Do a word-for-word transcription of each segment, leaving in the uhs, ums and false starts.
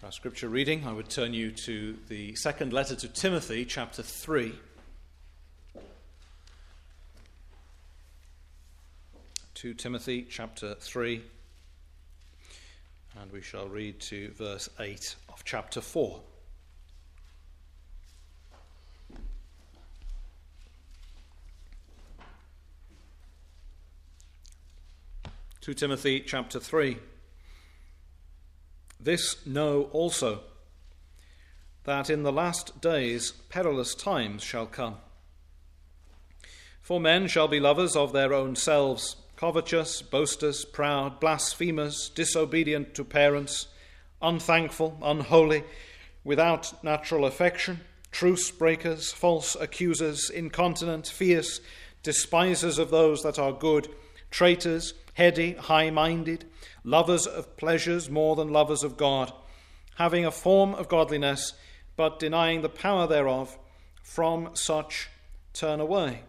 For our scripture reading, I would turn you to the second letter to Timothy, chapter three. To Timothy, chapter three. And we shall read to verse eight of chapter four. To Timothy, chapter three. This know also, that in the last days perilous times shall come. For men shall be lovers of their own selves, covetous, boasters, proud, blasphemers, disobedient to parents, unthankful, unholy, without natural affection, truce breakers, false accusers, incontinent, fierce, despisers of those that are good, traitors, heady, high-minded, lovers of pleasures more than lovers of God, having a form of godliness, but denying the power thereof. From such turn away.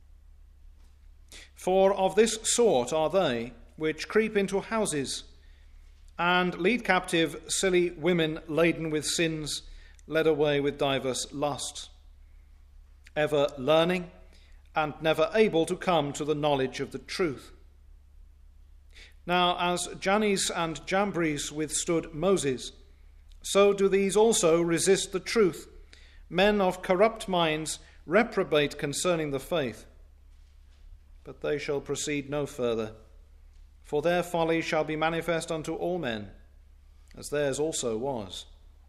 For of this sort are they which creep into houses, and lead captive silly women laden with sins, led away with divers lusts, ever learning, and never able to come to the knowledge of the truth. Now, as Jannes and Jambres withstood Moses, so do these also resist the truth. Men of corrupt minds reprobate concerning the faith. But they shall proceed no further, for their folly shall be manifest unto all men, as theirs also was.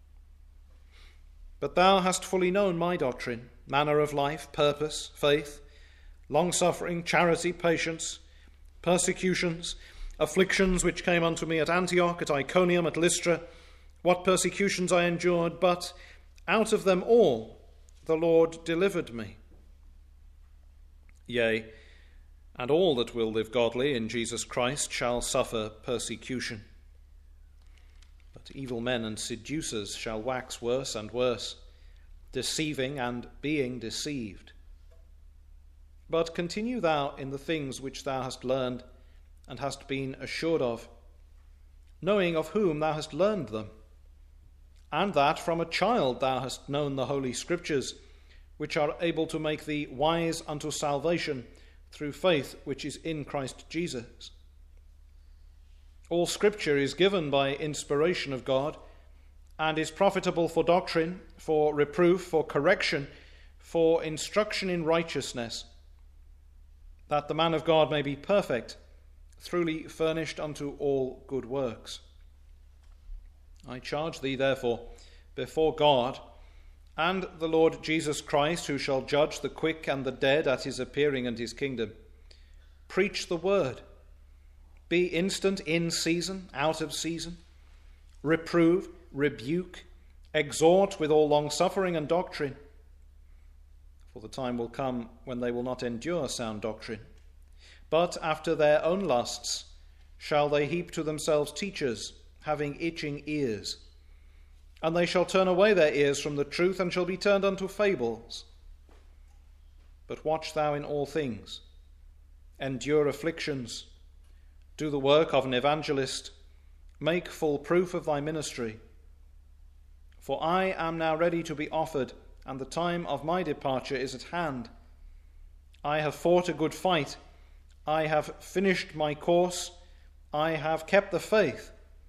But thou hast fully known my doctrine, manner of life, purpose, faith, long-suffering, charity, patience, persecutions, afflictions which came unto me at Antioch, at Iconium, at Lystra, what persecutions I endured, but out of them all the Lord delivered me. Yea, and all that will live godly in Jesus Christ shall suffer persecution. But evil men and seducers shall wax worse and worse, deceiving and being deceived. But continue thou in the things which thou hast learned, and hast been assured of, knowing of whom thou hast learned them, and that from a child thou hast known the Holy Scriptures, which are able to make thee wise unto salvation through faith which is in Christ Jesus. All Scripture is given by inspiration of God, and is profitable for doctrine, for reproof, for correction, for instruction in righteousness, that the man of God may be perfect, truly furnished unto all good works. I charge thee, therefore, before God and the Lord Jesus Christ, who shall judge the quick and the dead at his appearing and his kingdom, preach the word. Be instant in season, out of season. Reprove, rebuke, exhort with all longsuffering and doctrine. For the time will come when they will not endure sound doctrine, but after their own lusts shall they heap to themselves teachers, having itching ears. And they shall turn away their ears from the truth, and shall be turned unto fables. But watch thou in all things, endure afflictions, do the work of an evangelist, make full proof of thy ministry. For I am now ready to be offered, and the time of my departure is at hand. I have fought a good fight, I have finished my course, I have kept the faith.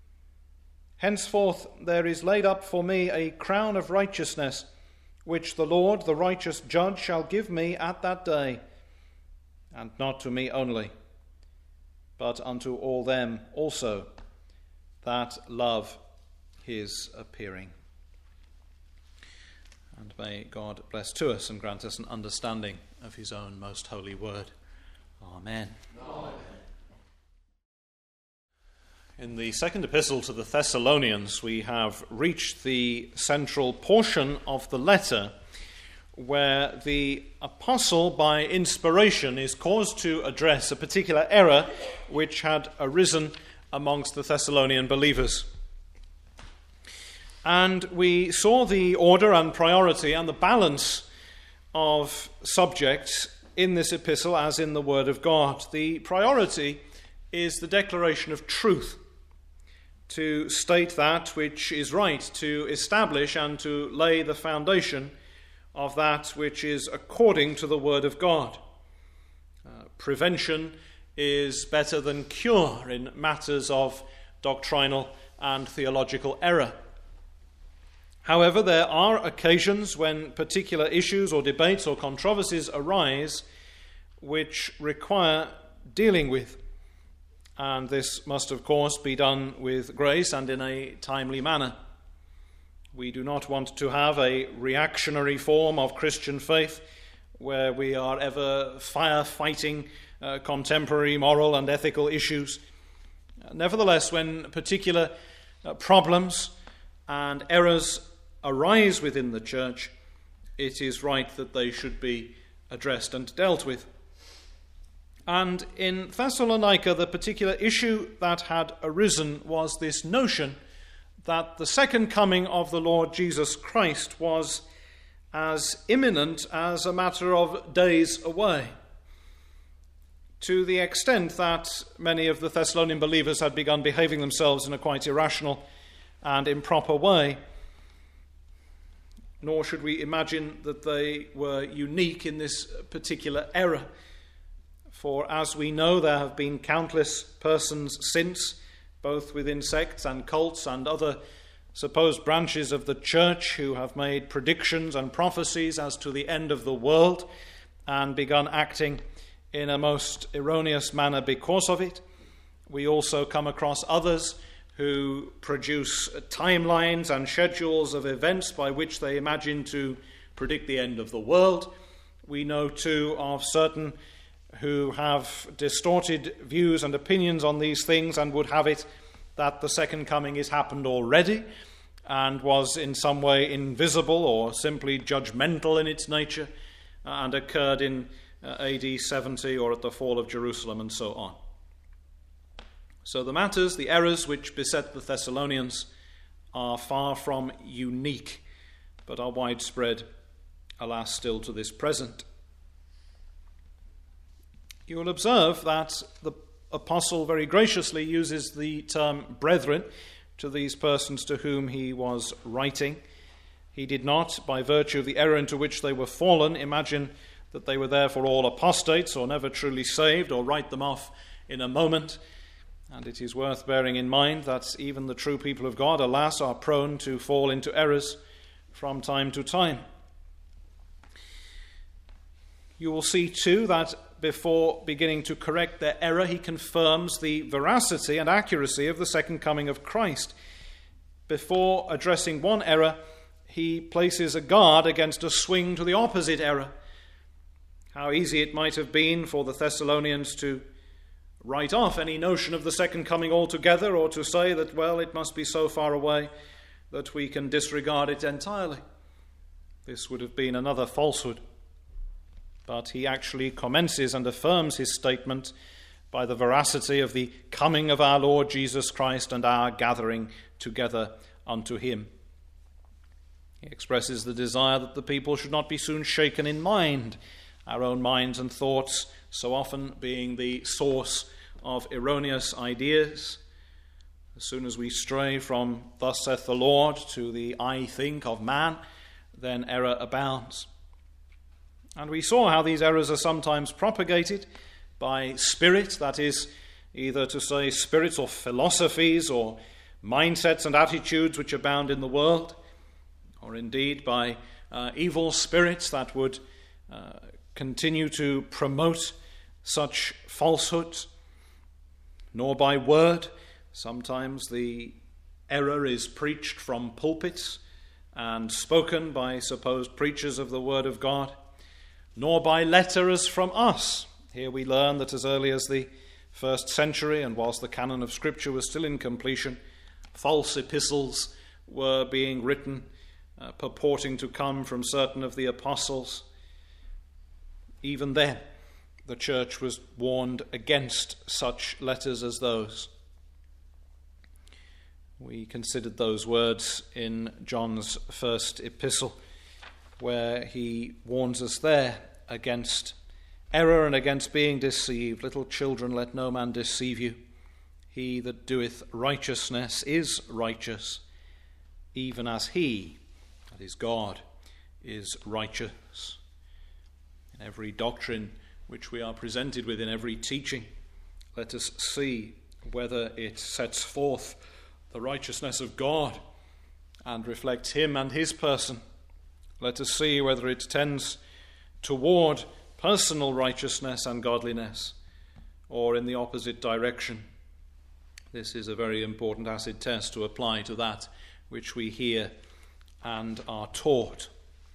Henceforth there is laid up for me a crown of righteousness, which the Lord, the righteous judge, shall give me at that day, and not to me only, but unto all them also that love his appearing. And may God bless to us and grant us an understanding of his own most holy word. Amen. Amen. In the second epistle to the Thessalonians, we have reached the central portion of the letter where the apostle, by inspiration, is caused to address a particular error which had arisen amongst the Thessalonian believers. And we saw the order and priority and the balance of subjects in this epistle as in the Word of God. The priority is the declaration of truth, to state that which is right, to establish and to lay the foundation of that which is according to the Word of God. Uh, prevention is better than cure in matters of doctrinal and theological error. However, there are occasions when particular issues or debates or controversies arise which require dealing with. And this must, of course, be done with grace and in a timely manner. We do not want to have a reactionary form of Christian faith where we are ever firefighting uh, contemporary moral and ethical issues. Nevertheless, when particular uh, problems and errors arise within the church, it is right that they should be addressed and dealt with. And in Thessalonica, the particular issue that had arisen was this notion that the second coming of the Lord Jesus Christ was as imminent as a matter of days away, to the extent that many of the Thessalonian believers had begun behaving themselves in a quite irrational and improper way. Nor should we imagine that they were unique in this particular error. For as we know, there have been countless persons since, both within sects and cults and other supposed branches of the church, who have made predictions and prophecies as to the end of the world and begun acting in a most erroneous manner because of it. We also come across others who produce timelines and schedules of events by which they imagine to predict the end of the world. We know too of certain who have distorted views and opinions on these things and would have it that the second coming has happened already and was in some way invisible or simply judgmental in its nature and occurred in uh, A D seventy or at the fall of Jerusalem and so on. So the matters, the errors which beset the Thessalonians are far from unique, but are widespread, alas, still to this present. You will observe that the apostle very graciously uses the term brethren to these persons to whom he was writing. He did not, by virtue of the error into which they were fallen, imagine that they were therefore all apostates or never truly saved, or write them off in a moment. And it is worth bearing in mind that even the true people of God, alas, are prone to fall into errors from time to time. You will see too that before beginning to correct their error, he confirms the veracity and accuracy of the second coming of Christ. Before addressing one error, he places a guard against a swing to the opposite error. How easy it might have been for the Thessalonians to write off any notion of the second coming altogether, or to say that, well, it must be so far away that we can disregard it entirely. This would have been another falsehood. But he actually commences and affirms his statement by the veracity of the coming of our Lord Jesus Christ and our gathering together unto him. He expresses the desire that the people should not be soon shaken in mind, our own minds and thoughts so often being the source of erroneous ideas. As soon as we stray from thus saith the Lord to the I think of man, then error abounds. And we saw how these errors are sometimes propagated by spirit, that is, either to say spirits or philosophies or mindsets and attitudes which abound in the world, or indeed by uh, evil spirits that would uh, continue to promote such falsehoods, nor by word. Sometimes the error is preached from pulpits and spoken by supposed preachers of the word of God, nor by letter as from us. Here we learn that as early as the first century, and whilst the canon of Scripture was still in completion, false epistles were being written, uh, purporting to come from certain of the apostles. Even then, the church was warned against such letters as those. We considered those words in John's first epistle, where he warns us there against error and against being deceived. Little children, let no man deceive you. He that doeth righteousness is righteous, even as he, that is God, is righteous. In every doctrine which we are presented with, in every teaching, let us see whether it sets forth the righteousness of God and reflects him and his person. Let us see whether it tends toward personal righteousness and godliness, or in the opposite direction. This is a very important acid test to apply to that which we hear and are taught.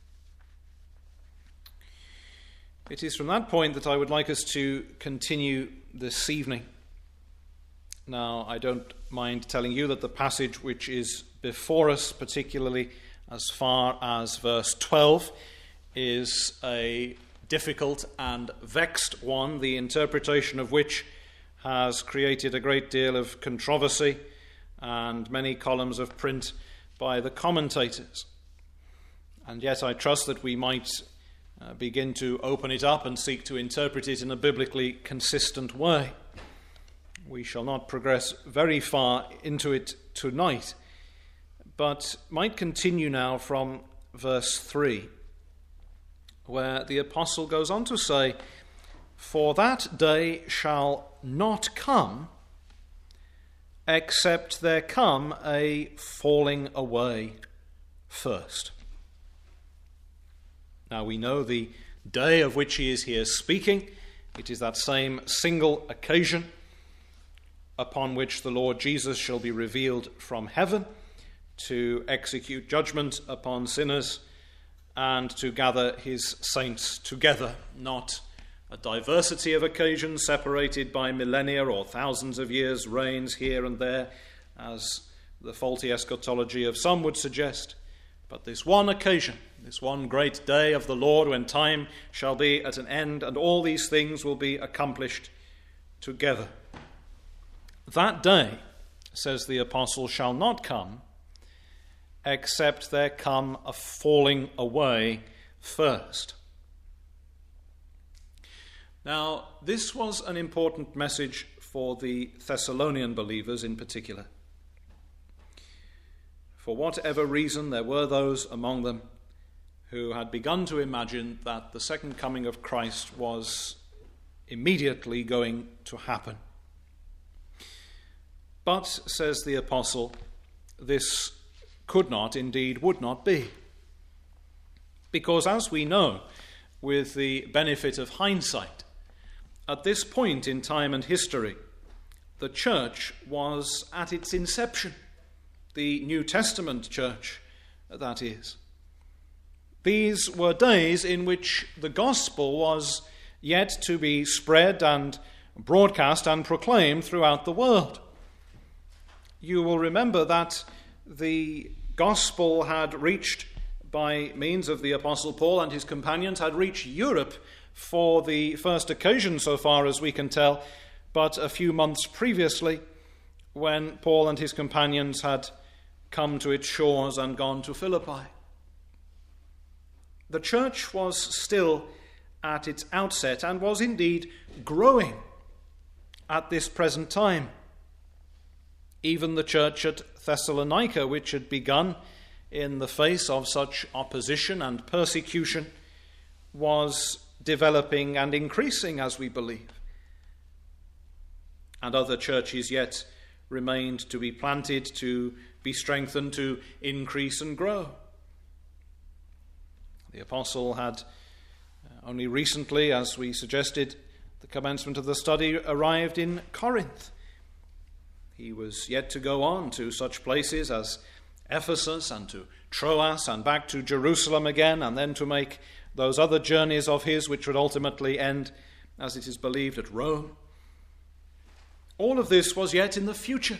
It is from that point that I would like us to continue this evening. Now, I don't mind telling you that the passage which is before us, particularly as far as verse twelve, is a difficult and vexed one, the interpretation of which has created a great deal of controversy and many columns of print by the commentators. And yet I trust that we might uh, begin to open it up and seek to interpret it in a biblically consistent way. We shall not progress very far into it tonight, but might continue now from verse three, where the apostle goes on to say, "For that day shall not come, except there come a falling away first." Now we know the day of which he is here speaking. It is that same single occasion upon which the Lord Jesus shall be revealed from heaven to execute judgment upon sinners and to gather his saints together, not a diversity of occasions separated by millennia or thousands of years' reigns here and there, as the faulty eschatology of some would suggest, but this one occasion, this one great day of the Lord, when time shall be at an end and all these things will be accomplished together. That day, says the apostle, shall not come, except there come a falling away first. Now, this was an important message for the Thessalonian believers in particular. For whatever reason, there were those among them who had begun to imagine that the second coming of Christ was immediately going to happen. But, says the apostle, this could not, indeed would not be. Because as we know, with the benefit of hindsight, at this point in time and history, the church was at its inception. The New Testament church, that is. These were days in which the gospel was yet to be spread and broadcast and proclaimed throughout the world. You will remember that the gospel had reached, by means of the Apostle Paul and his companions, had reached Europe for the first occasion, so far as we can tell, but a few months previously, when Paul and his companions had come to its shores and gone to Philippi. The church was still at its outset and was indeed growing at this present time. Even the church at Thessalonica, which had begun in the face of such opposition and persecution, was developing and increasing, as we believe. And other churches yet remained to be planted, to be strengthened, to increase and grow. The apostle had only recently, as we suggested, the commencement of the study, arrived in Corinth. He was yet to go on to such places as Ephesus and to Troas and back to Jerusalem again, and then to make those other journeys of his which would ultimately end, as it is believed, at Rome. All of this was yet in the future.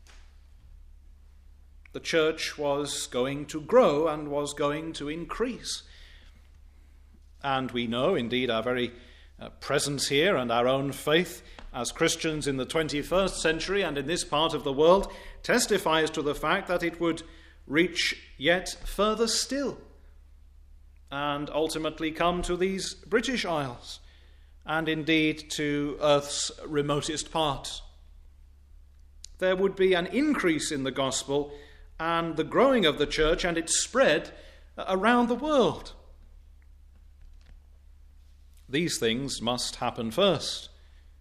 The church was going to grow and was going to increase. And we know, indeed, our very uh, presence here and our own faith as Christians in the twenty-first century and in this part of the world testifies to the fact that it would reach yet further still and ultimately come to these British Isles and indeed to Earth's remotest parts. There would be an increase in the gospel and the growing of the church and its spread around the world. These things must happen first.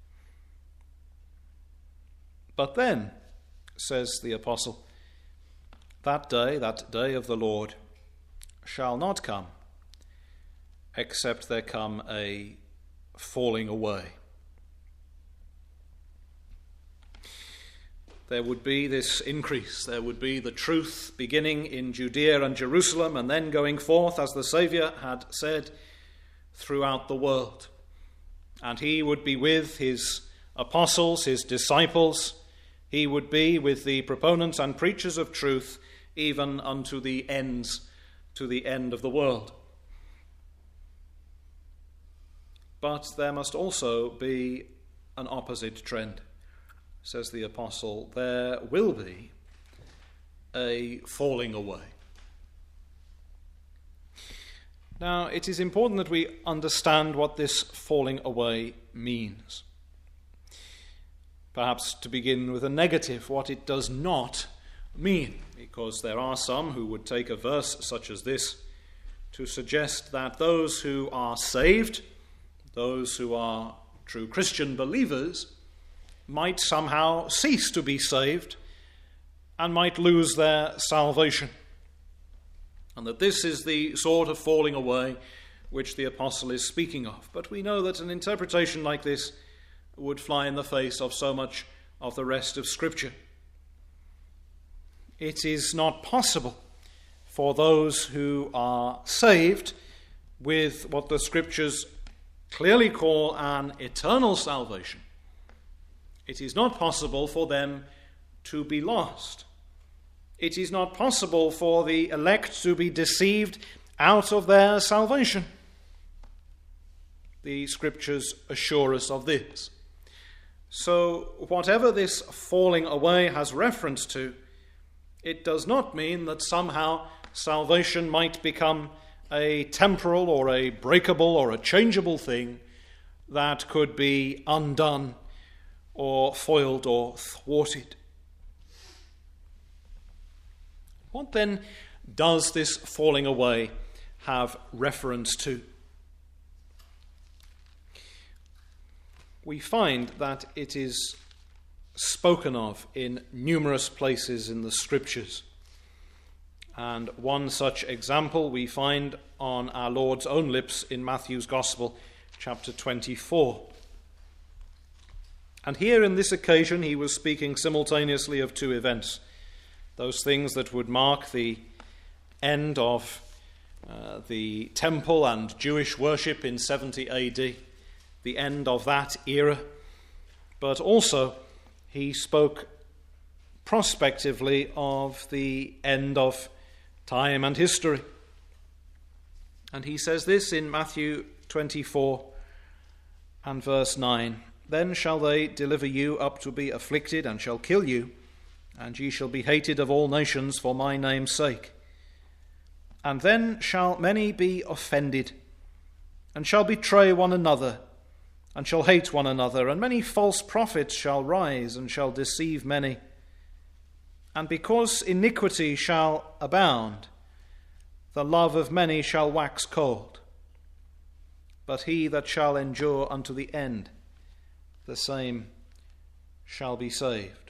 But then, says the apostle, that day, that day of the Lord, shall not come, except there come a falling away. There would be this increase. There would be the truth beginning in Judea and Jerusalem and then going forth, as the Saviour had said, throughout the world. And he would be with his apostles, his disciples. He would be with the proponents and preachers of truth, even unto the ends, to the end of the world. But there must also be an opposite trend. Says the apostle, there will be a falling away. Now, it is important that we understand what this falling away means. Perhaps to begin with a negative, what it does not mean, because there are some who would take a verse such as this to suggest that those who are saved, those who are true Christian believers, might somehow cease to be saved and might lose their salvation. And that this is the sort of falling away which the apostle is speaking of. But we know that an interpretation like this would fly in the face of so much of the rest of Scripture. It is not possible for those who are saved with what the Scriptures clearly call an eternal salvation. It is not possible for them to be lost. It is not possible for the elect to be deceived out of their salvation. The Scriptures assure us of this. So, whatever this falling away has reference to, it does not mean that somehow salvation might become a temporal or a breakable or a changeable thing that could be undone or foiled or thwarted. What then does this falling away have reference to? We find that it is spoken of in numerous places in the Scriptures. And one such example we find on our Lord's own lips in Matthew's Gospel, chapter twenty-four. And here in this occasion he was speaking simultaneously of two events. Those things that would mark the end of uh, the temple and Jewish worship in seventy A D, the end of that era. But also he spoke prospectively of the end of time and history. And he says this in Matthew twenty-four and verse nine. Then shall they deliver you up to be afflicted, and shall kill you, and ye shall be hated of all nations for my name's sake. And then shall many be offended, and shall betray one another, and shall hate one another, and many false prophets shall rise, and shall deceive many. And because iniquity shall abound, the love of many shall wax cold. But he that shall endure unto the end, the same shall be saved.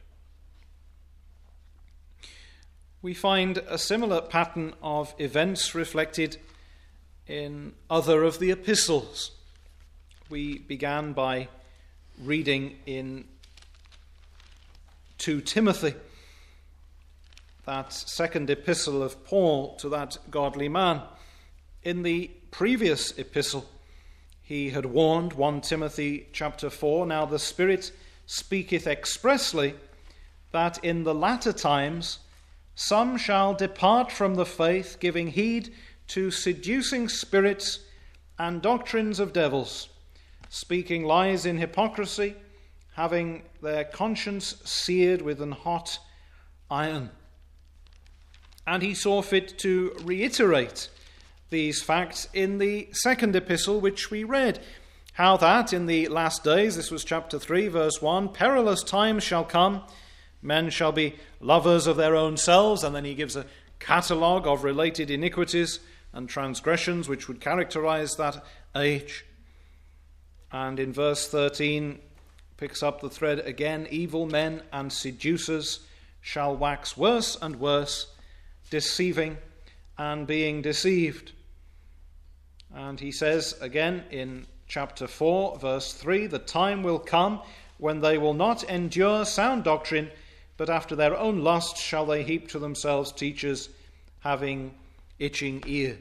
We find a similar pattern of events reflected in other of the epistles. We began by reading in Second Timothy, that second epistle of Paul to that godly man. In the previous epistle, he had warned, First Timothy chapter four, now the Spirit speaketh expressly that in the latter times some shall depart from the faith, giving heed to seducing spirits and doctrines of devils, speaking lies in hypocrisy, having their conscience seared with an hot iron. And he saw fit to reiterate these facts in the second epistle which we read, how that in the last days, this was chapter three, verse one, perilous times shall come, Men shall be lovers of their own selves, and then he gives a catalogue of related iniquities and transgressions which would characterize that age. And in verse thirteen, picks up the thread again, evil men and seducers shall wax worse and worse, deceiving and being deceived. And he says again in chapter four, verse three, the time will come when they will not endure sound doctrine, but after their own lust shall they heap to themselves teachers having itching ears.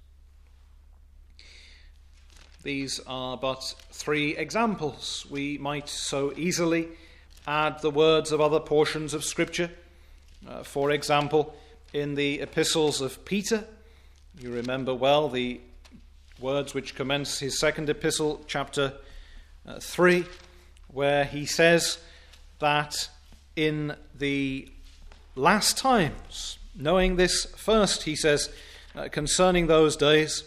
These are but three examples. We might so easily add the words of other portions of Scripture. Uh, for example, in the epistles of Peter, you remember well the words which commence his second epistle, chapter uh, three, where he says that in the last times, knowing this first, he says, uh, concerning those days,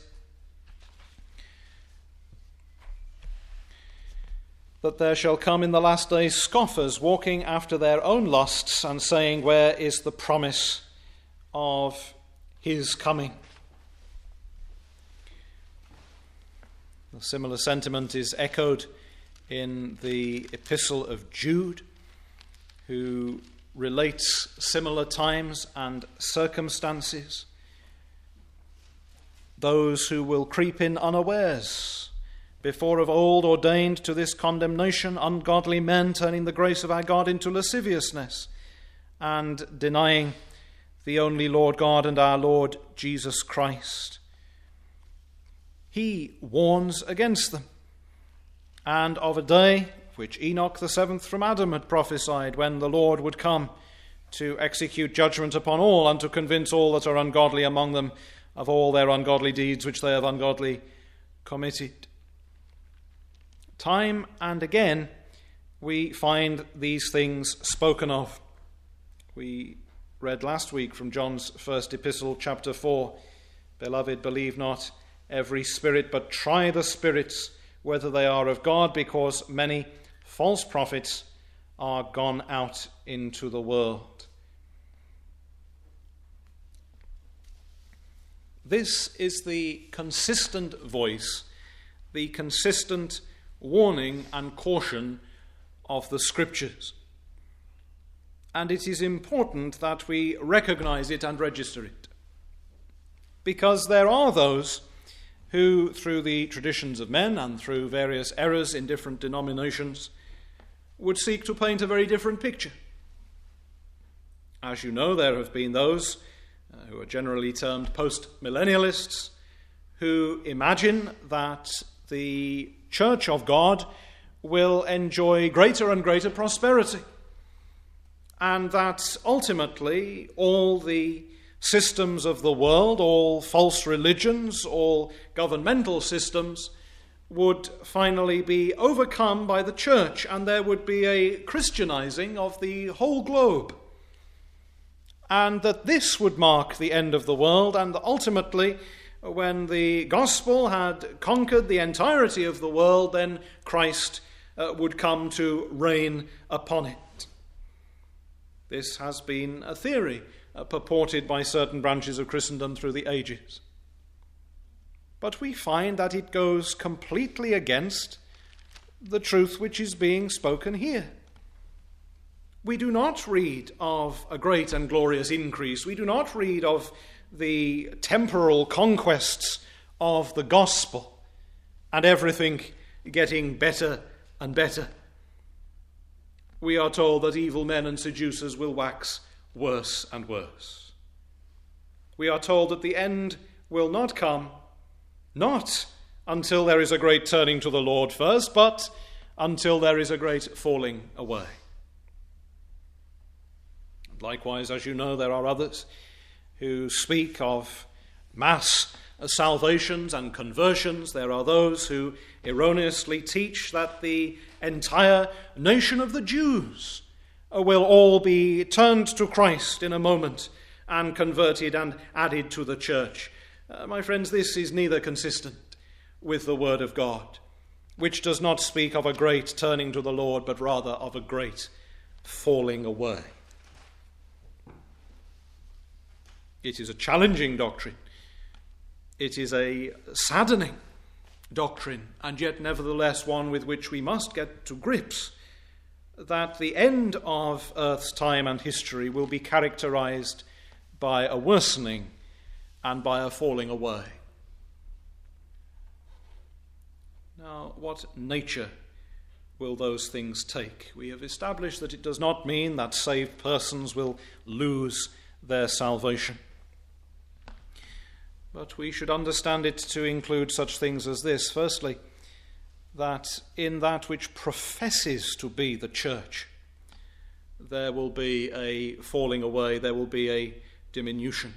that there shall come in the last days scoffers, walking after their own lusts, and saying, where is the promise of his coming? A similar sentiment is echoed in the epistle of Jude, who relates similar times and circumstances. Those who will creep in unawares, before of old ordained to this condemnation, ungodly men turning the grace of our God into lasciviousness, and denying the only Lord God and our Lord Jesus Christ. He warns against them, and of a day which Enoch the seventh from Adam had prophesied, when the Lord would come to execute judgment upon all, and to convince all that are ungodly among them of all their ungodly deeds which they have ungodly committed. Time and again we find these things spoken of. We read last week from John's first epistle, chapter four, Beloved, believe not every spirit, but try the spirits whether they are of God, because many false prophets are gone out into the world. This is the consistent voice, the consistent warning and caution of the Scriptures. And it is important that we recognize it and register it, because there are those who, through the traditions of men and through various errors in different denominations, would seek to paint a very different picture. As you know, there have been those uh, who are generally termed post-millennialists, who imagine that the Church of God will enjoy greater and greater prosperity, and that ultimately all the systems of the world, all false religions, all governmental systems would finally be overcome by the church, and there would be a Christianizing of the whole globe. And that this would mark the end of the world, and ultimately, when the gospel had conquered the entirety of the world, then Christ uh, would come to reign upon it. This has been a theory uh, purported by certain branches of Christendom through the ages. But we find that it goes completely against the truth which is being spoken here. We do not read of a great and glorious increase. We do not read of the temporal conquests of the gospel and everything getting better and better. We are told that evil men and seducers will wax worse and worse. We are told that the end will not come, not until there is a great turning to the Lord first, but until there is a great falling away. Likewise, as you know, there are others who speak of mass salvations and conversions. There are those who erroneously teach that the entire nation of the Jews will all be turned to Christ in a moment and converted and added to the church. Uh, my friends, this is neither consistent with the Word of God, which does not speak of a great turning to the Lord, but rather of a great falling away. It is a challenging doctrine. It is a saddening doctrine, and yet nevertheless one with which we must get to grips, that the end of Earth's time and history will be characterized by a worsening and by a falling away. Now, what nature will those things take? We have established that it does not mean that saved persons will lose their salvation. But we should understand it to include such things as this. Firstly, that in that which professes to be the church, there will be a falling away, there will be a diminution.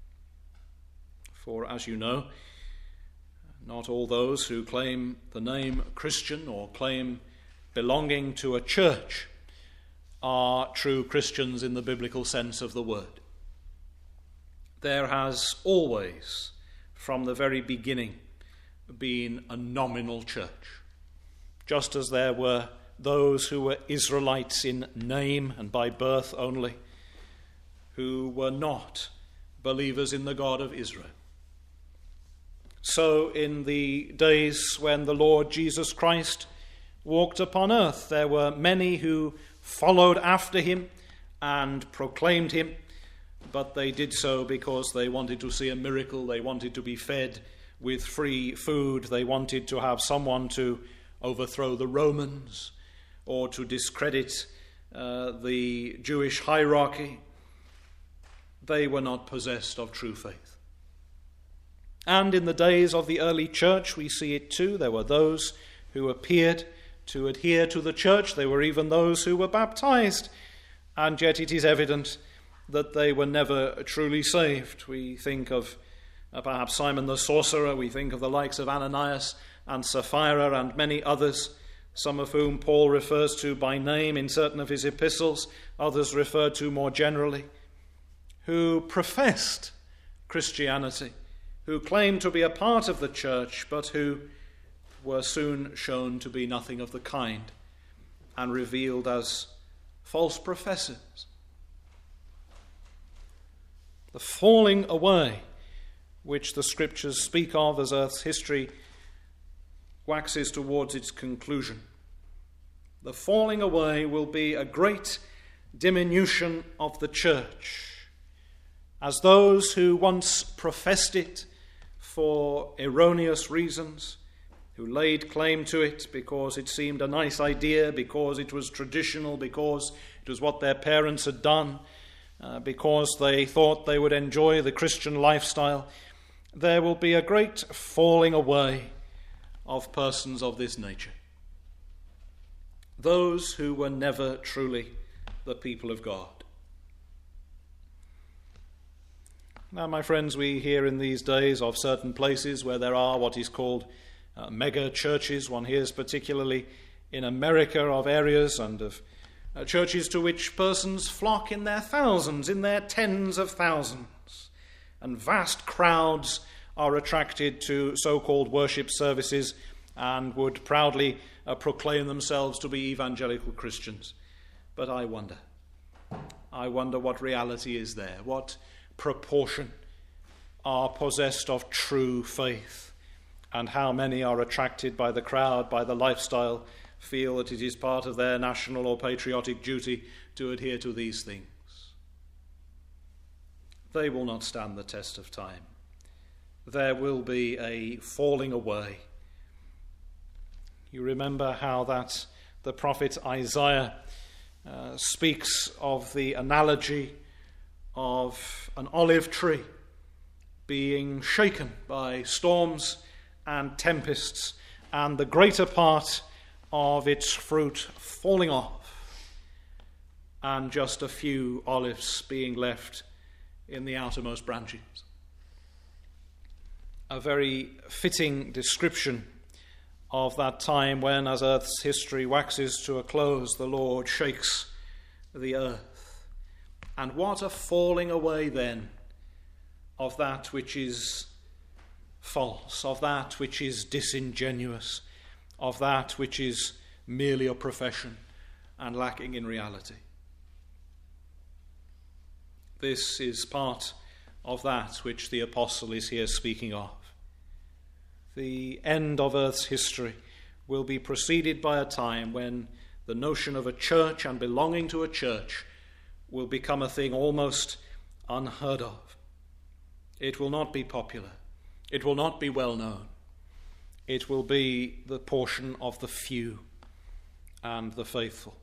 For, as you know, not all those who claim the name Christian or claim belonging to a church are true Christians in the biblical sense of the word. There has always, from the very beginning, been a nominal church. Just as there were those who were Israelites in name and by birth only, who were not believers in the God of Israel. So in the days when the Lord Jesus Christ walked upon earth, there were many who followed after him and proclaimed him, but they did so because they wanted to see a miracle, they wanted to be fed with free food, they wanted to have someone to overthrow the Romans or to discredit uh, the Jewish hierarchy. They were not possessed of true faith. And in the days of the early church, we see it too. There were those who appeared to adhere to the church. There were even those who were baptized. And yet it is evident that they were never truly saved. We think of uh, perhaps Simon the sorcerer. We think of the likes of Ananias and Sapphira and many others, some of whom Paul refers to by name in certain of his epistles, others referred to more generally, who professed Christianity, who claimed to be a part of the church, but who were soon shown to be nothing of the kind and revealed as false professors. The falling away, which the scriptures speak of as Earth's history, waxes towards its conclusion. The falling away will be a great diminution of the church, as those who once professed it for erroneous reasons, who laid claim to it because it seemed a nice idea, because it was traditional, because it was what their parents had done, uh, because they thought they would enjoy the Christian lifestyle, there will be a great falling away of persons of this nature. Those who were never truly the people of God. Now, my friends, we hear in these days of certain places where there are what is called uh, mega churches. One hears particularly in America of areas and of uh, churches to which persons flock in their thousands, in their tens of thousands, and vast crowds are attracted to so-called worship services and would proudly uh, proclaim themselves to be evangelical Christians. But I wonder, I wonder what reality is there, what proportion are possessed of true faith, and how many are attracted by the crowd, by the lifestyle, feel that it is part of their national or patriotic duty to adhere to these things. They will not stand the test of time. There will be a falling away. You remember how that the prophet Isaiah uh, speaks of the analogy of an olive tree being shaken by storms and tempests, and the greater part of its fruit falling off, and just a few olives being left in the outermost branches. A very fitting description of that time when, as Earth's history waxes to a close, the Lord shakes the earth. And what a falling away then of that which is false, of that which is disingenuous, of that which is merely a profession and lacking in reality. This is part of that which the apostle is here speaking of. The end of earth's history will be preceded by a time when the notion of a church and belonging to a church will become a thing almost unheard of. It will not be popular. It will not be well known. It will be the portion of the few and the faithful.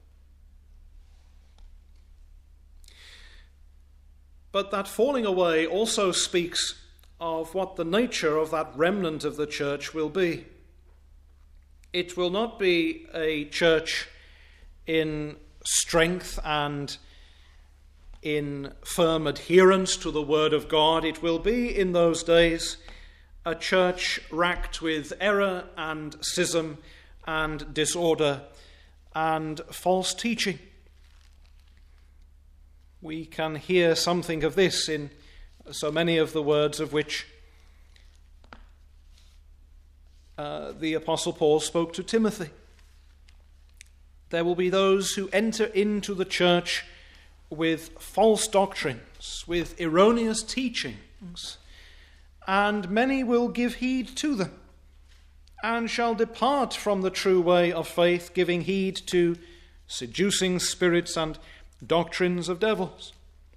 But that falling away also speaks of what the nature of that remnant of the church will be. It will not be a church in strength and in firm adherence to the word of God. It will be in those days a church racked with error and schism and disorder and false teaching. We can hear something of this in so many of the words of which uh, the Apostle Paul spoke to Timothy. There will be those who enter into the church with false doctrines, with erroneous teachings, and many will give heed to them, and shall depart from the true way of faith, giving heed to seducing spirits and doctrines of devils.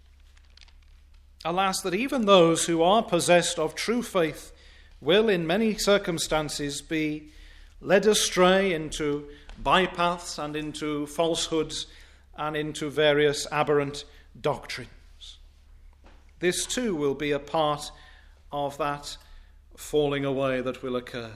Alas, that even those who are possessed of true faith will in many circumstances be led astray into bypaths and into falsehoods and into various aberrant doctrines. This too will be a part of that falling away that will occur.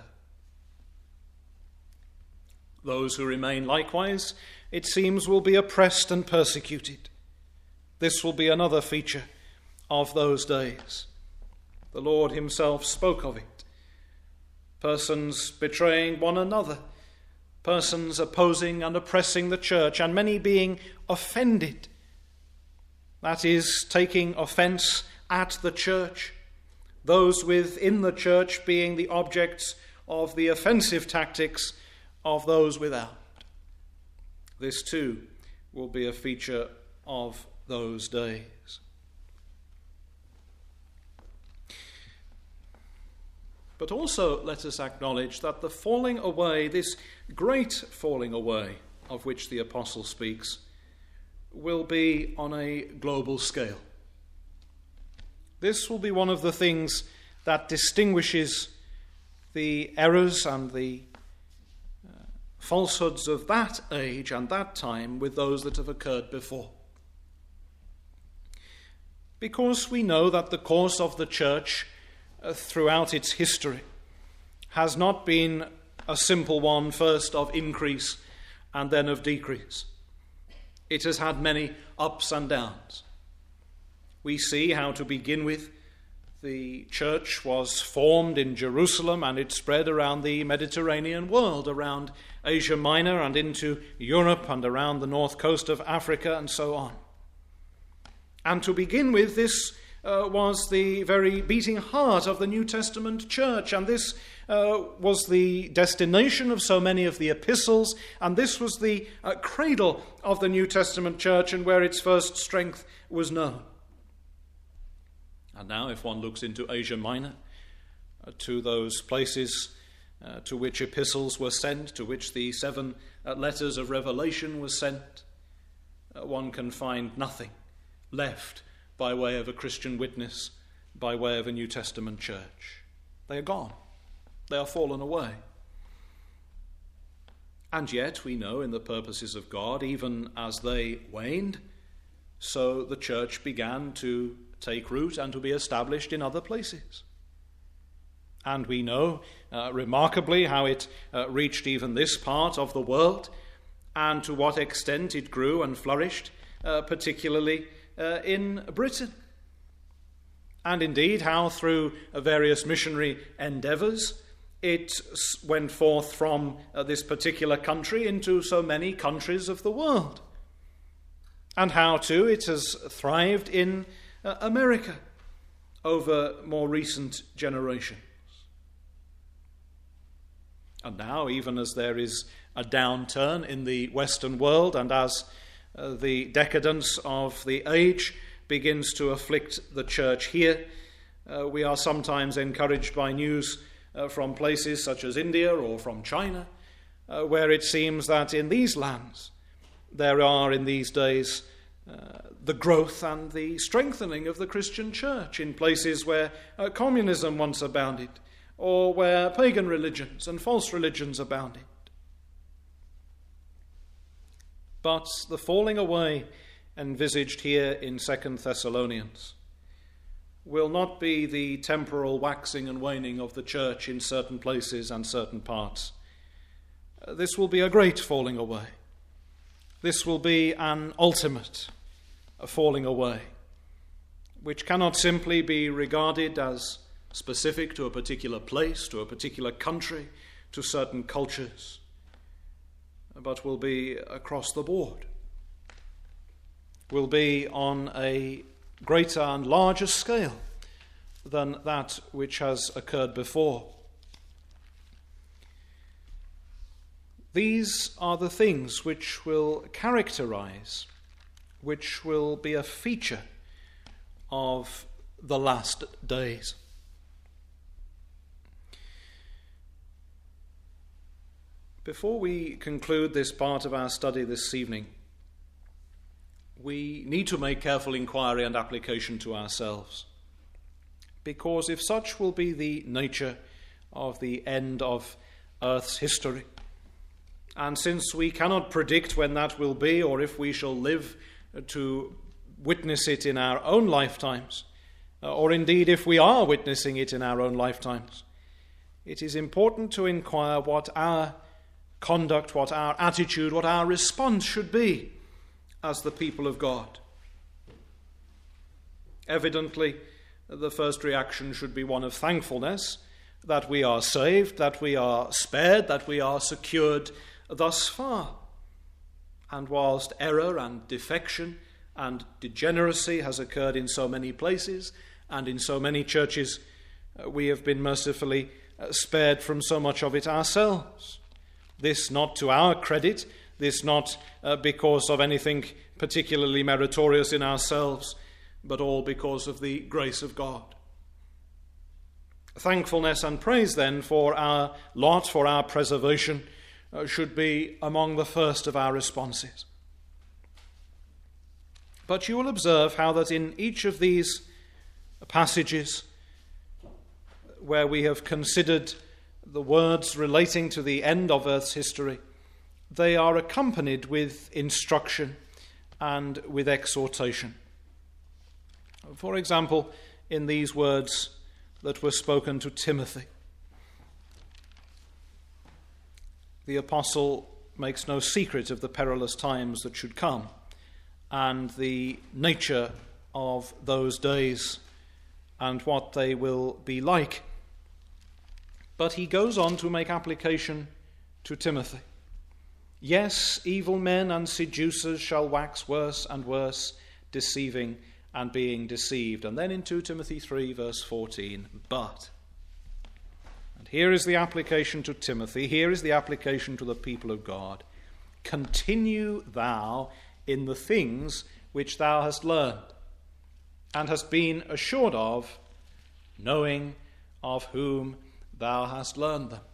Those who remain likewise, it seems, will be oppressed and persecuted. This will be another feature of those days. The Lord himself spoke of it. Persons betraying one another, persons opposing and oppressing the church, and many being offended. That is, taking offense at the church. Those within the church being the objects of the offensive tactics of those without. This too will be a feature of those days. But also let us acknowledge that the falling away, this great falling away of which the apostle speaks, will be on a global scale. This will be one of the things that distinguishes the errors and the uh, falsehoods of that age and that time with those that have occurred before. Because we know that the course of the church uh, throughout its history has not been a simple one, first of increase and then of decrease. It has had many ups and downs. We see how, to begin with, the church was formed in Jerusalem and it spread around the Mediterranean world, around Asia Minor and into Europe and around the north coast of Africa and so on. And to begin with, this uh, was the very beating heart of the New Testament church, and this uh, was the destination of so many of the epistles, and this was the uh, cradle of the New Testament church and where its first strength was known. And now if one looks into Asia Minor, uh, to those places uh, to which epistles were sent, to which the seven uh, letters of Revelation were sent, uh, one can find nothing left by way of a Christian witness, by way of a New Testament church. They are gone. They are fallen away. And yet we know in the purposes of God, even as they waned, so the church began to take root and to be established in other places. And we know uh, remarkably how it uh, reached even this part of the world and to what extent it grew and flourished, uh, particularly uh, in Britain. And indeed how through uh, various missionary endeavours it went forth from uh, this particular country into so many countries of the world. And how too it has thrived in uh, America over more recent generations. And now, even as there is a downturn in the Western world, and as uh, the decadence of the age begins to afflict the church here. Uh, we are sometimes encouraged by news uh, from places such as India or from China, uh, where it seems that in these lands there are in these days uh, the growth and the strengthening of the Christian church in places where uh, communism once abounded, or where pagan religions and false religions abounded. But the falling away envisaged here in Second Thessalonians will not be the temporal waxing and waning of the church in certain places and certain parts. Uh, this will be a great falling away. This will be an ultimate falling away, which cannot simply be regarded as specific to a particular place, to a particular country, to certain cultures, but will be across the board, will be on a greater and larger scale than that which has occurred before. These are the things which will characterize, which will be a feature of the last days. Before we conclude this part of our study this evening, we need to make careful inquiry and application to ourselves, because if such will be the nature of the end of Earth's history, and since we cannot predict when that will be, or if we shall live to witness it in our own lifetimes, or indeed if we are witnessing it in our own lifetimes, it is important to inquire what our conduct, what our attitude, what our response should be as the people of God. Evidently, the first reaction should be one of thankfulness that we are saved, that we are spared, that we are secured thus far. And whilst error and defection and degeneracy has occurred in so many places and in so many churches, we have been mercifully spared from so much of it ourselves. This not to our credit, this not uh, because of anything particularly meritorious in ourselves, but all because of the grace of God. Thankfulness and praise then for our lot, for our preservation, uh, should be among the first of our responses. But you will observe how that in each of these passages where we have considered the words relating to the end of Earth's history, they are accompanied with instruction and with exhortation. For example, in these words that were spoken to Timothy, the apostle makes no secret of the perilous times that should come and the nature of those days and what they will be like. But he goes on to make application to Timothy. Yes, evil men and seducers shall wax worse and worse, deceiving and being deceived. And then in Second Timothy three, verse fourteen, but. And here is the application to Timothy, here is the application to the people of God. Continue thou in the things which thou hast learned, and hast been assured of, knowing of whom thou hast learned them.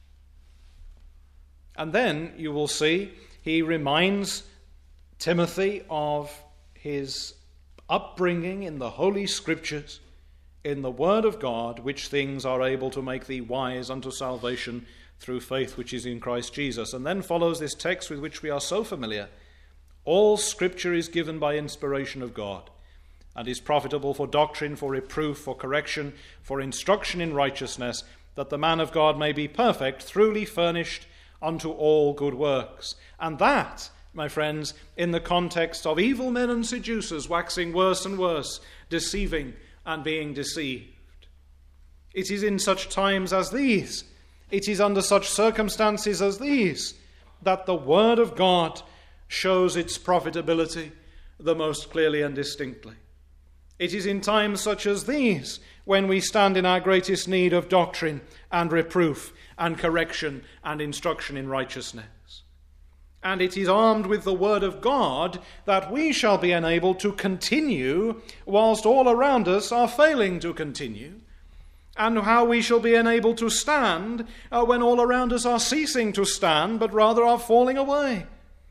And then you will see he reminds Timothy of his upbringing in the Holy Scriptures, in the Word of God, which things are able to make thee wise unto salvation through faith which is in Christ Jesus. And then follows this text with which we are so familiar. All Scripture is given by inspiration of God, and is profitable for doctrine, for reproof, for correction, for instruction in righteousness, that the man of God may be perfect, truly furnished unto all good works. And that, my friends, in the context of evil men and seducers waxing worse and worse, deceiving and being deceived. It is in such times as these, it is under such circumstances as these, that the Word of God shows its profitability the most clearly and distinctly. It is in times such as these when we stand in our greatest need of doctrine and reproof and correction and instruction in righteousness. And it is armed with the word of God that we shall be enabled to continue whilst all around us are failing to continue, and how we shall be enabled to stand uh, when all around us are ceasing to stand, but rather are falling away.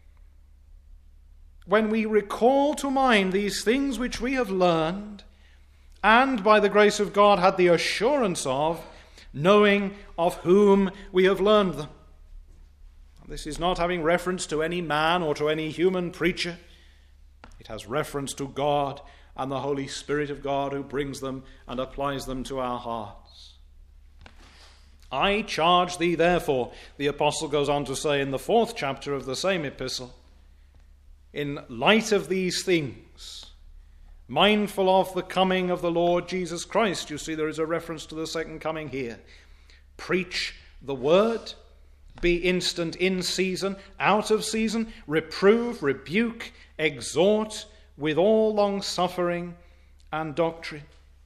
When we recall to mind these things which we have learned, and by the grace of God had the assurance of, knowing of whom we have learned them. This is not having reference to any man or to any human preacher. It has reference to God and the Holy Spirit of God who brings them and applies them to our hearts. I charge thee, therefore, the apostle goes on to say in the fourth chapter of the same epistle, in light of these things, mindful of the coming of the Lord Jesus Christ. You see, there is a reference to the second coming here. Preach the word. Be instant in season, out of season. Reprove, rebuke, exhort with all long-suffering and doctrine.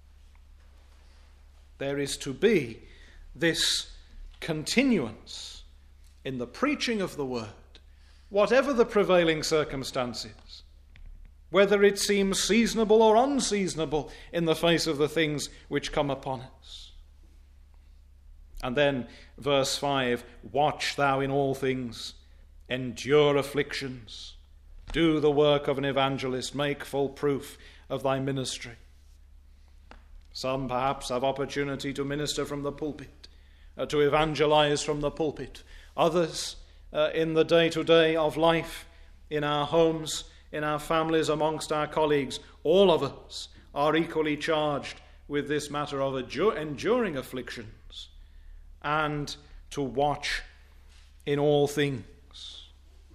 There is to be this continuance in the preaching of the word, whatever the prevailing circumstances, whether it seems seasonable or unseasonable in the face of the things which come upon us. And then verse five, watch thou in all things, endure afflictions, do the work of an evangelist, make full proof of thy ministry. Some perhaps have opportunity to minister from the pulpit, uh, to evangelize from the pulpit. Others uh, in the day-to-day of life, in our homes, in our families, amongst our colleagues, all of us are equally charged with this matter of enduring afflictions and to watch in all things.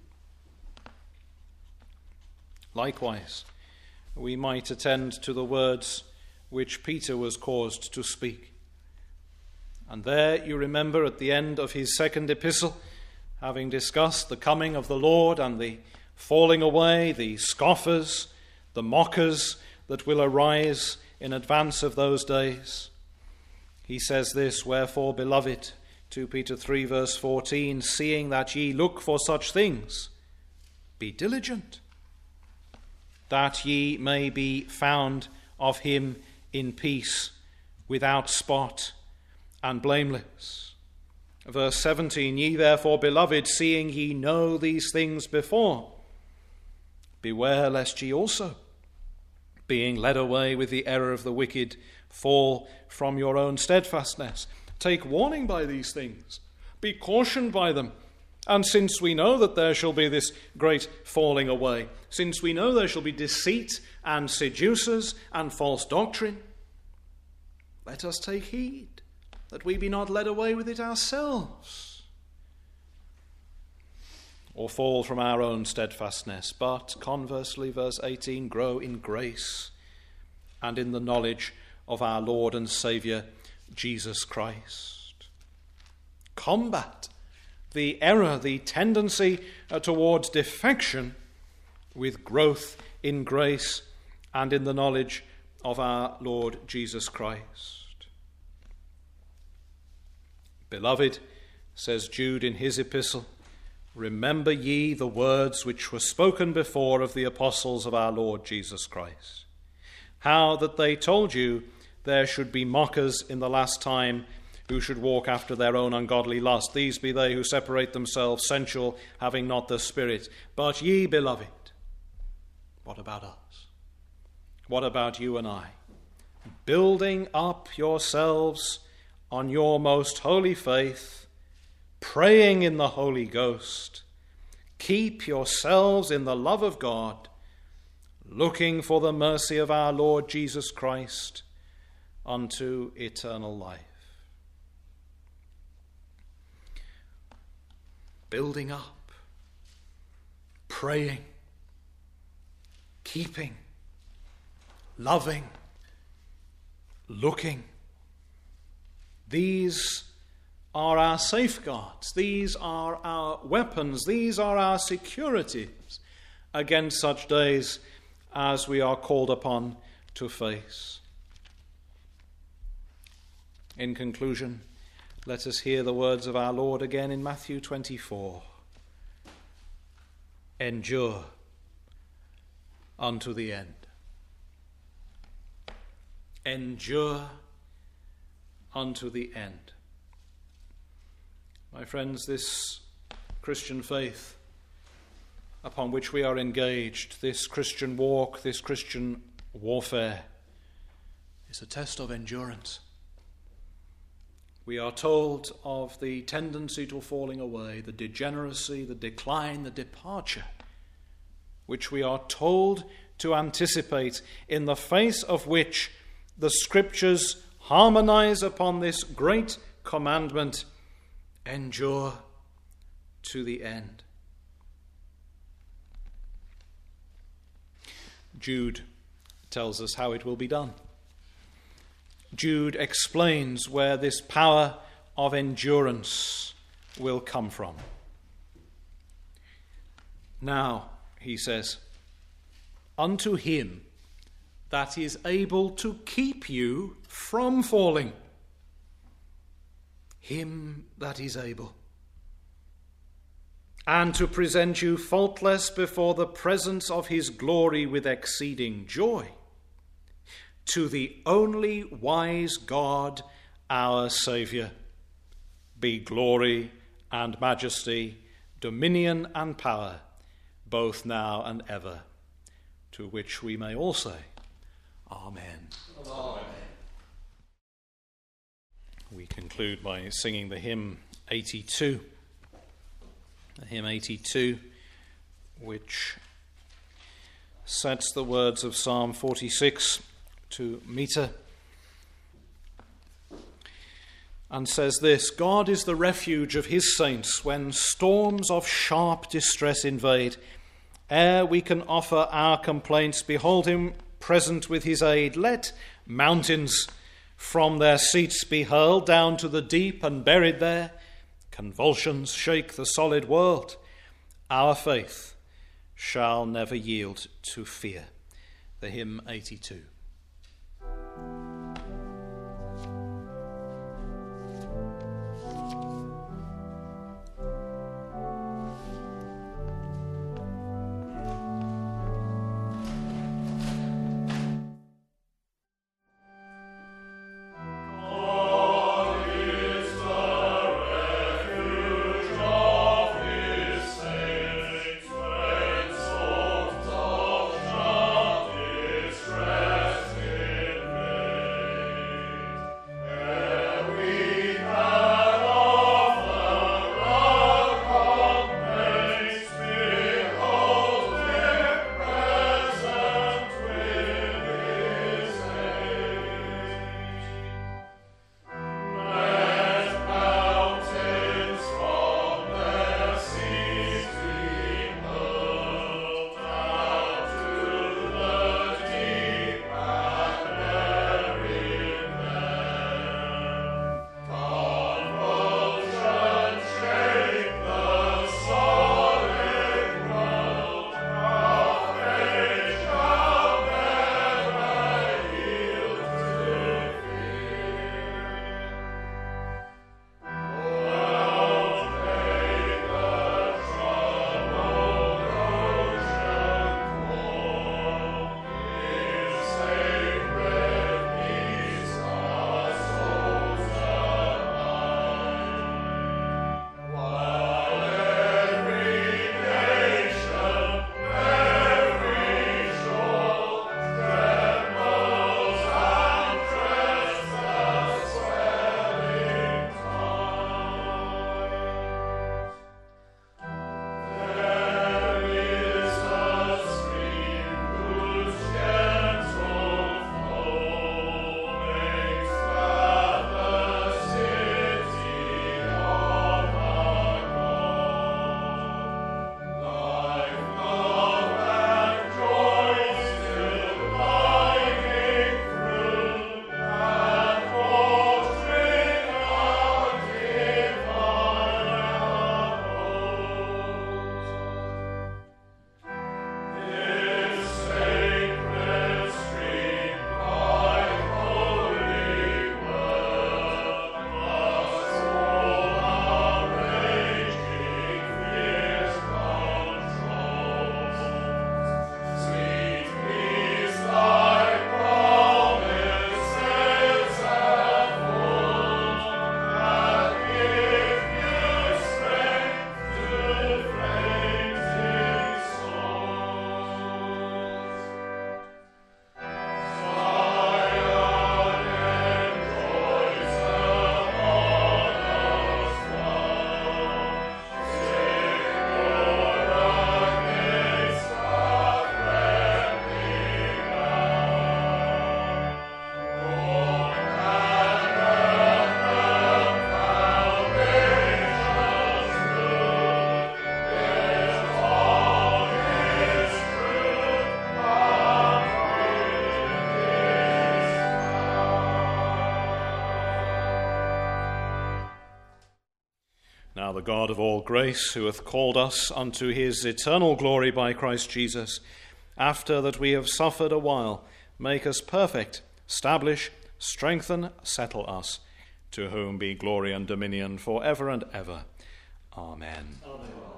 Likewise, we might attend to the words which Peter was caused to speak. And there you remember at the end of his second epistle, having discussed the coming of the Lord and the falling away, the scoffers, the mockers that will arise in advance of those days, he says this, wherefore, beloved, Second Peter three verse fourteen, seeing that ye look for such things, be diligent, that ye may be found of him in peace, without spot and blameless. Verse seventeen, ye therefore, beloved, seeing ye know these things before, beware lest ye also, being led away with the error of the wicked, fall from your own steadfastness. Take warning by these things. Be cautioned by them. And since we know that there shall be this great falling away, since we know there shall be deceit and seducers and false doctrine, let us take heed that we be not led away with it ourselves, or fall from our own steadfastness, but conversely, verse eighteen, grow in grace and in the knowledge of our Lord and Saviour, Jesus Christ. Combat the error, the tendency uh, towards defection with growth in grace and in the knowledge of our Lord Jesus Christ. Beloved, says Jude in his epistle, remember ye the words which were spoken before of the apostles of our Lord Jesus Christ, how that they told you there should be mockers in the last time, who should walk after their own ungodly lust. These be they who separate themselves, sensual, having not the Spirit. But ye, beloved, what about us? What about you and I? Building up yourselves on your most holy faith, praying in the Holy Ghost, keep yourselves in the love of God, looking for the mercy of our Lord Jesus Christ unto eternal life. Building up, praying, keeping, loving, looking. These are our safeguards. These are our weapons. These are our securities against such days as we are called upon to face. In conclusion, let us hear the words of our Lord again in Matthew twenty-four. endure unto the end. Endure unto the end. My friends, this Christian faith upon which we are engaged, this Christian walk, this Christian warfare, is a test of endurance. We are told of the tendency to falling away, the degeneracy, the decline, the departure, which we are told to anticipate, in the face of which the Scriptures harmonize upon this great commandment: endure to the end. Jude tells us how it will be done. Jude explains where this power of endurance will come from. Now, he says, unto him that is able to keep you from falling. Him that is able. And to present you faultless before the presence of his glory with exceeding joy. To the only wise God, our Saviour, be glory and majesty, dominion and power, both now and ever, to which we may all say, Amen. Amen. We conclude by singing the hymn eighty-two. The hymn eighty-two, which sets the words of Psalm forty-six to meter, and says this: God is the refuge of his saints when storms of sharp distress invade. Ere we can offer our complaints, behold him present with his aid. Let mountains from their seats be hurled down to the deep and buried there. Convulsions shake the solid world. Our faith shall never yield to fear. The hymn eighty-two. Stress Now the God of all grace, who hath called us unto his eternal glory by Christ Jesus, after that we have suffered a while, make us perfect, establish, strengthen, settle us, to whom be glory and dominion for ever and ever. Amen. Amen.